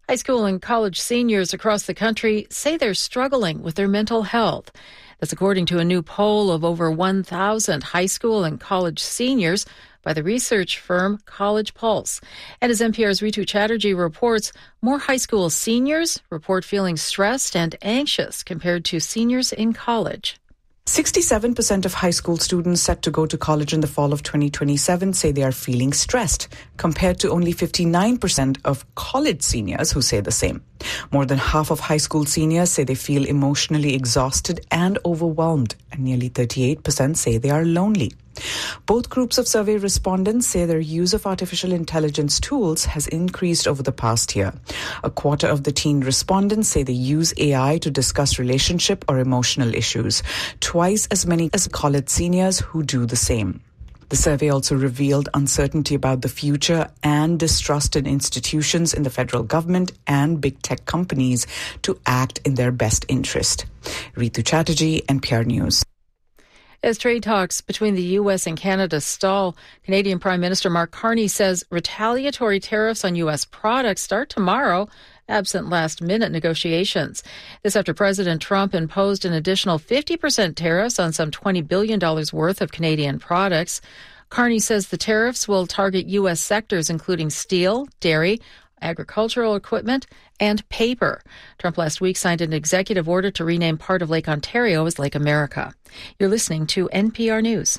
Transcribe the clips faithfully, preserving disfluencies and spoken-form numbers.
High school and college seniors across the country say they're struggling with their mental health. That's according to a new poll of over one thousand high school and college seniors by the research firm College Pulse. And as N P R's Ritu Chatterjee reports, more high school seniors report feeling stressed and anxious compared to seniors in college. sixty-seven percent of high school students set to go to college in the fall of twenty twenty-seven say they are feeling stressed, compared to only fifty-nine percent of college seniors who say the same. More than half of high school seniors say they feel emotionally exhausted and overwhelmed, and nearly thirty-eight percent say they are lonely. Both groups of survey respondents say their use of artificial intelligence tools has increased over the past year. A quarter of the teen respondents say they use A I to discuss relationship or emotional issues, twice as many as college seniors who do the same. The survey also revealed uncertainty about the future and distrust in institutions in the federal government and big tech companies to act in their best interest. Ritu Chatterjee, N P R News. As trade talks between the U S and Canada stall, Canadian Prime Minister Mark Carney says retaliatory tariffs on U S products start tomorrow, absent last-minute negotiations. This after President Trump imposed an additional fifty percent tariffs on some twenty billion dollars worth of Canadian products. Carney says the tariffs will target U S sectors including steel, dairy, agricultural equipment, and paper. Trump last week signed an executive order to rename part of Lake Ontario as Lake America. You're listening to N P R News.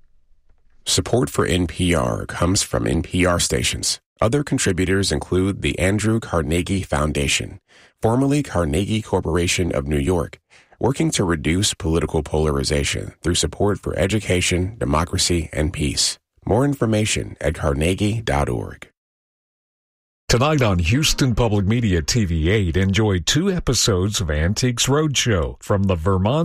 Support for N P R comes from N P R stations. Other contributors include the Andrew Carnegie Foundation, formerly Carnegie Corporation of New York, working to reduce political polarization through support for education, democracy, and peace. More information at carnegie dot org. Tonight on Houston Public Media T V eight, enjoy two episodes of Antiques Roadshow from the Vermont